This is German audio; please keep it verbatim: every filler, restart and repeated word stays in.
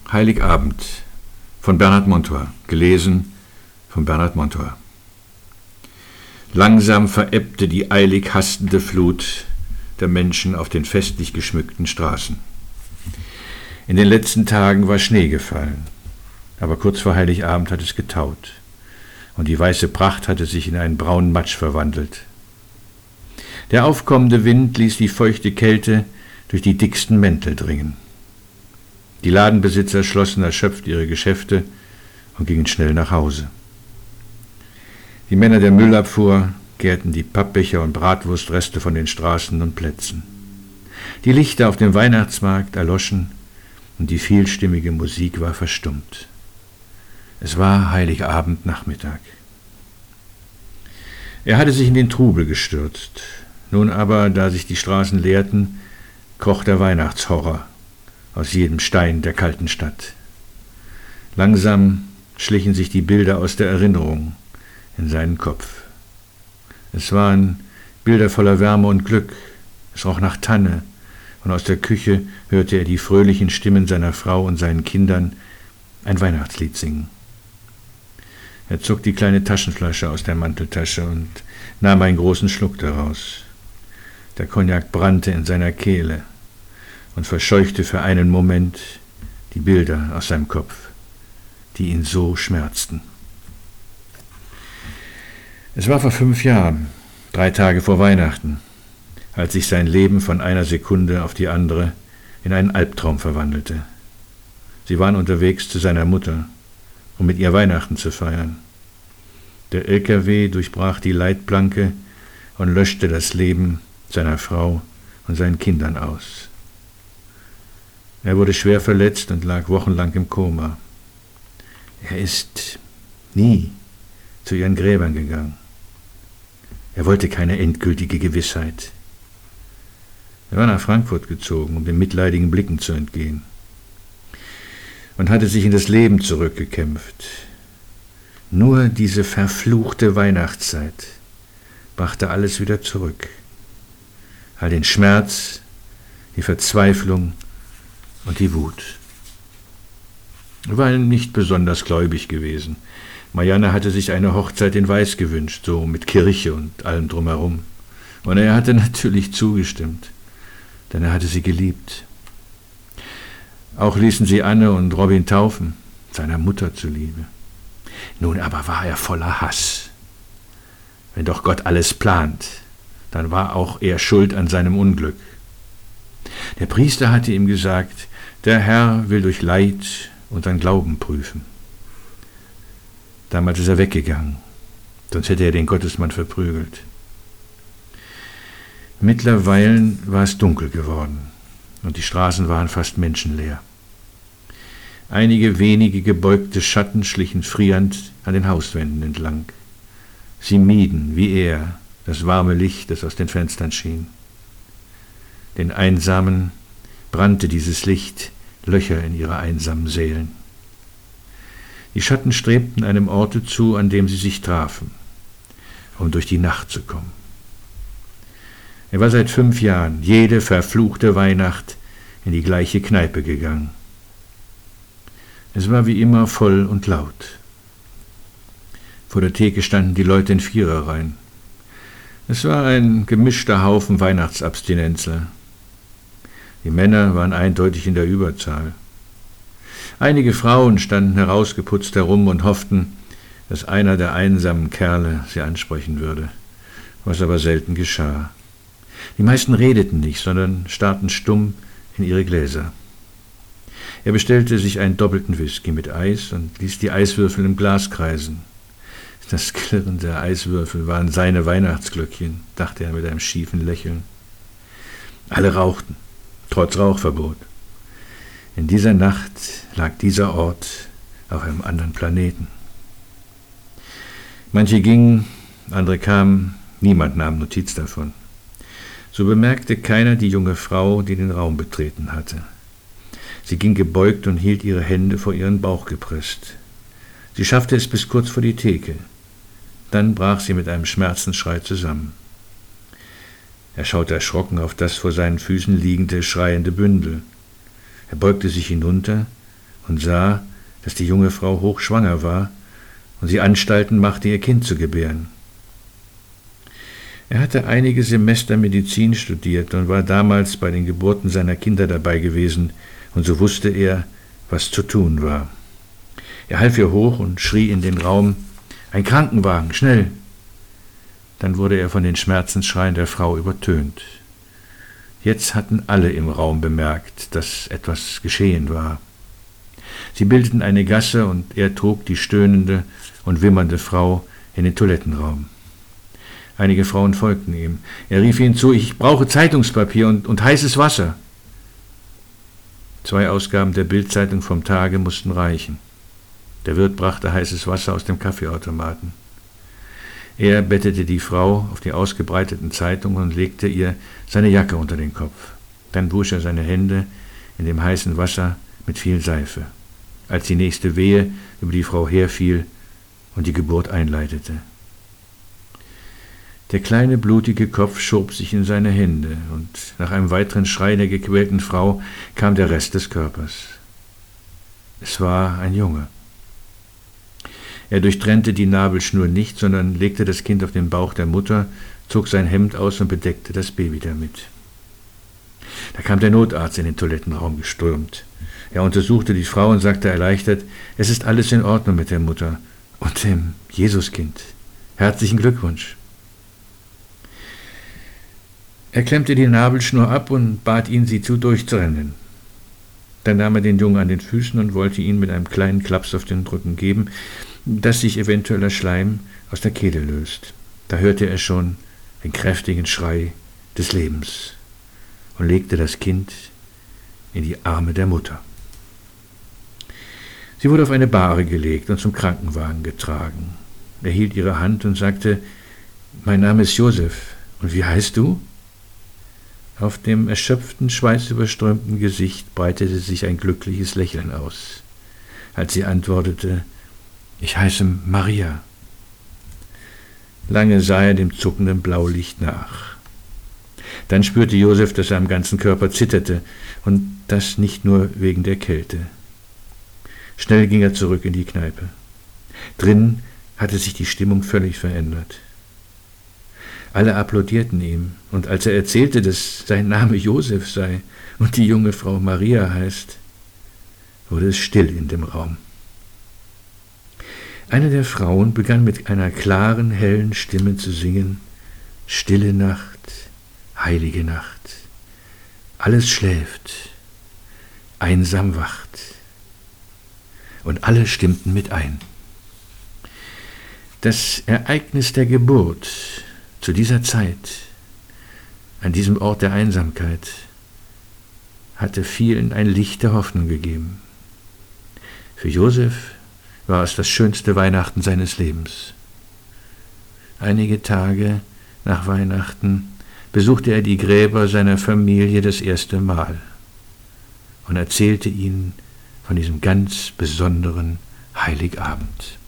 Heiligabend von Bernhard Montor, gelesen von Bernhard Montor. Langsam verebbte die eilig hastende Flut der Menschen auf den festlich geschmückten Straßen. In den letzten Tagen war Schnee gefallen, aber kurz vor Heiligabend hat es getaut und die weiße Pracht hatte sich in einen braunen Matsch verwandelt. Der aufkommende Wind ließ die feuchte Kälte durch die dicksten Mäntel dringen. Die Ladenbesitzer schlossen erschöpft ihre Geschäfte und gingen schnell nach Hause. Die Männer der Müllabfuhr kehrten die Pappbecher und Bratwurstreste von den Straßen und Plätzen. Die Lichter auf dem Weihnachtsmarkt erloschen und die vielstimmige Musik war verstummt. Es war Heiligabendnachmittag. Er hatte sich in den Trubel gestürzt. Nun aber, da sich die Straßen leerten, kroch der Weihnachtshorror aus jedem Stein der kalten Stadt. Langsam schlichen sich die Bilder aus der Erinnerung in seinen Kopf. Es waren Bilder voller Wärme und Glück, es roch nach Tanne, und aus der Küche hörte er die fröhlichen Stimmen seiner Frau und seinen Kindern ein Weihnachtslied singen. Er zog die kleine Taschenflasche aus der Manteltasche und nahm einen großen Schluck daraus. Der Cognac brannte in seiner Kehle und verscheuchte für einen Moment die Bilder aus seinem Kopf, die ihn so schmerzten. Es war vor fünf Jahren, drei Tage vor Weihnachten, als sich sein Leben von einer Sekunde auf die andere in einen Albtraum verwandelte. Sie waren unterwegs zu seiner Mutter, um mit ihr Weihnachten zu feiern. Der L K W durchbrach die Leitplanke und löschte das Leben seiner Frau und seinen Kindern aus. Er wurde schwer verletzt und lag wochenlang im Koma. Er ist nie zu ihren Gräbern gegangen. Er wollte keine endgültige Gewissheit. Er war nach Frankfurt gezogen, um den mitleidigen Blicken zu entgehen, und hatte sich in das Leben zurückgekämpft. Nur diese verfluchte Weihnachtszeit brachte alles wieder zurück. All den Schmerz, die Verzweiflung und die Wut. Er war nicht besonders gläubig gewesen. Marianne hatte sich eine Hochzeit in Weiß gewünscht, so mit Kirche und allem drumherum. Und er hatte natürlich zugestimmt, denn er hatte sie geliebt. Auch ließen sie Anne und Robin taufen, seiner Mutter zuliebe. Nun aber war er voller Hass. Wenn doch Gott alles plant, dann war auch er schuld an seinem Unglück. Der Priester hatte ihm gesagt, der Herr will durch Leid unseren Glauben prüfen. Damals ist er weggegangen, sonst hätte er den Gottesmann verprügelt. Mittlerweile war es dunkel geworden und die Straßen waren fast menschenleer. Einige wenige gebeugte Schatten schlichen frierend an den Hauswänden entlang. Sie mieden, wie er, das warme Licht, das aus den Fenstern schien. Den Einsamen brannte dieses Licht Löcher in ihre einsamen Seelen. Die Schatten strebten einem Orte zu, an dem sie sich trafen, um durch die Nacht zu kommen. Er war seit fünf Jahren jede verfluchte Weihnacht in die gleiche Kneipe gegangen. Es war wie immer voll und laut. Vor der Theke standen die Leute in Viererreihen. Es war ein gemischter Haufen Weihnachtsabstinenzler. Die Männer waren eindeutig in der Überzahl. Einige Frauen standen herausgeputzt herum und hofften, dass einer der einsamen Kerle sie ansprechen würde, was aber selten geschah. Die meisten redeten nicht, sondern starrten stumm in ihre Gläser. Er bestellte sich einen doppelten Whisky mit Eis und ließ die Eiswürfel im Glas kreisen. Das Klirren der Eiswürfel waren seine Weihnachtsglöckchen, dachte er mit einem schiefen Lächeln. Alle rauchten, trotz Rauchverbot. In dieser Nacht lag dieser Ort auf einem anderen Planeten. Manche gingen, andere kamen, niemand nahm Notiz davon. So bemerkte keiner die junge Frau, die den Raum betreten hatte. Sie ging gebeugt und hielt ihre Hände vor ihren Bauch gepresst. Sie schaffte es bis kurz vor die Theke. Dann brach sie mit einem Schmerzensschrei zusammen. Er schaute erschrocken auf das vor seinen Füßen liegende, schreiende Bündel. Er beugte sich hinunter und sah, dass die junge Frau hochschwanger war und sie Anstalten machte, ihr Kind zu gebären. Er hatte einige Semester Medizin studiert und war damals bei den Geburten seiner Kinder dabei gewesen, und so wusste er, was zu tun war. Er half ihr hoch und schrie in den Raum: »Ein Krankenwagen, schnell!« Dann wurde er von den Schmerzensschreien der Frau übertönt. Jetzt hatten alle im Raum bemerkt, dass etwas geschehen war. Sie bildeten eine Gasse und er trug die stöhnende und wimmernde Frau in den Toilettenraum. Einige Frauen folgten ihm. Er rief ihnen zu: »Ich brauche Zeitungspapier und, und heißes Wasser.« Zwei Ausgaben der Bildzeitung vom Tage mussten reichen. Der Wirt brachte heißes Wasser aus dem Kaffeeautomaten. Er bettete die Frau auf die ausgebreiteten Zeitungen und legte ihr seine Jacke unter den Kopf. Dann wusch er seine Hände in dem heißen Wasser mit viel Seife, als die nächste Wehe über die Frau herfiel und die Geburt einleitete. Der kleine blutige Kopf schob sich in seine Hände, und nach einem weiteren Schrei der gequälten Frau kam der Rest des Körpers. Es war ein Junge. Er durchtrennte die Nabelschnur nicht, sondern legte das Kind auf den Bauch der Mutter, zog sein Hemd aus und bedeckte das Baby damit. Da kam der Notarzt in den Toilettenraum gestürmt. Er untersuchte die Frau und sagte erleichtert: »Es ist alles in Ordnung mit der Mutter und dem Jesuskind. Herzlichen Glückwunsch.« Er klemmte die Nabelschnur ab und bat ihn, sie zu durchtrennen. Dann nahm er den Jungen an den Füßen und wollte ihn mit einem kleinen Klaps auf den Rücken geben, dass sich eventueller Schleim aus der Kehle löst. Da hörte er schon den kräftigen Schrei des Lebens und legte das Kind in die Arme der Mutter. Sie wurde auf eine Bahre gelegt und zum Krankenwagen getragen. Er hielt ihre Hand und sagte: »Mein Name ist Josef. Und wie heißt du?« Auf dem erschöpften, schweißüberströmten Gesicht breitete sich ein glückliches Lächeln aus, als sie antwortete: »Ich heiße Maria.« Lange sah er dem zuckenden Blaulicht nach. Dann spürte Josef, dass er am ganzen Körper zitterte, und das nicht nur wegen der Kälte. Schnell ging er zurück in die Kneipe. Drinnen hatte sich die Stimmung völlig verändert. Alle applaudierten ihm, und als er erzählte, dass sein Name Josef sei und die junge Frau Maria heißt, wurde es still in dem Raum. Eine der Frauen begann mit einer klaren, hellen Stimme zu singen: »Stille Nacht, heilige Nacht, alles schläft, einsam wacht.« Und alle stimmten mit ein. Das Ereignis der Geburt zu dieser Zeit, an diesem Ort der Einsamkeit, hatte vielen ein Licht der Hoffnung gegeben. Für Josef war es das schönste Weihnachten seines Lebens. Einige Tage nach Weihnachten besuchte er die Gräber seiner Familie das erste Mal und erzählte ihnen von diesem ganz besonderen Heiligabend.